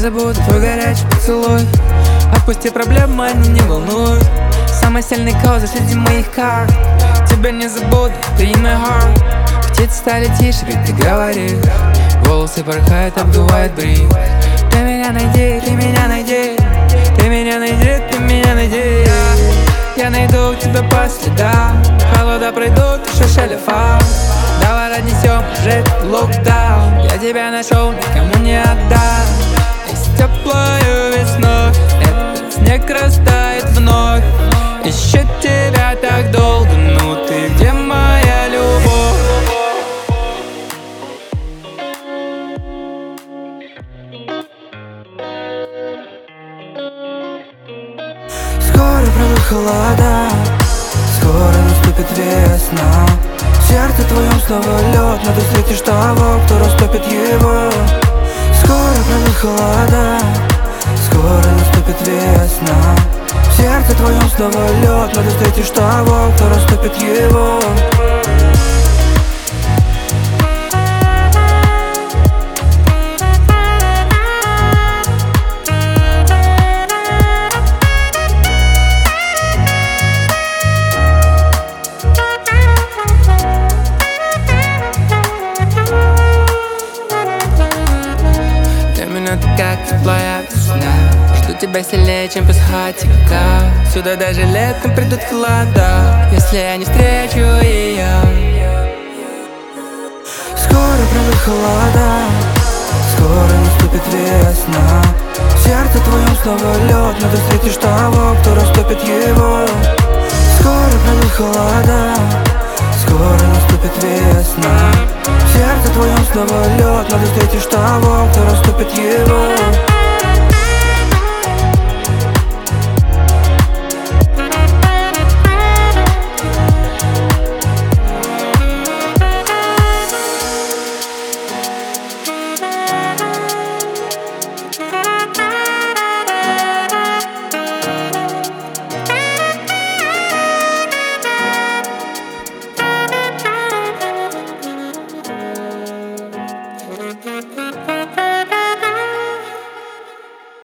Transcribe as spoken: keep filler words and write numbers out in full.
забуду твой горячий поцелуй. Отпусти проблемы, они не волнуют. Самый сильный козырь среди моих карт. Тебя не забуду, ты in my heart. Птицы стали тише, ведь ты говоришь. Волосы порхают, обдувает бриз. Ты меня найди, ты меня найди. Ты меня найди, ты меня найди. Я найду тебя по следам. Холода пройдут, еще шелефа. Давай разнесем уже локдаун. Я тебя нашел, никому не отдам. И с теплою весной этот снег растает вновь. Ищу тебя так долго, ну ты где моя любовь? Скоро пройдут холода, скоро наступит весна. В сердце твоем снова лед, но ты встретишь того, кто растопит его. Скоро пройдут холода, скоро наступит весна. В сердце твоем снова лед, но ты встретишь того, кто растопит его. Ты как теплая весна. Жду тебя сильнее, чем пасхатика. Сюда даже летом придут холода, если я не встречу ее. Скоро пройдут холода, скоро наступит весна. В сердце твоем снова лед, но ты встретишь того, кто растопит его. Скоро пройдут холода, скоро наступит весна. В сердце твоем снова лед, но ты встретишь того, кто растопит его.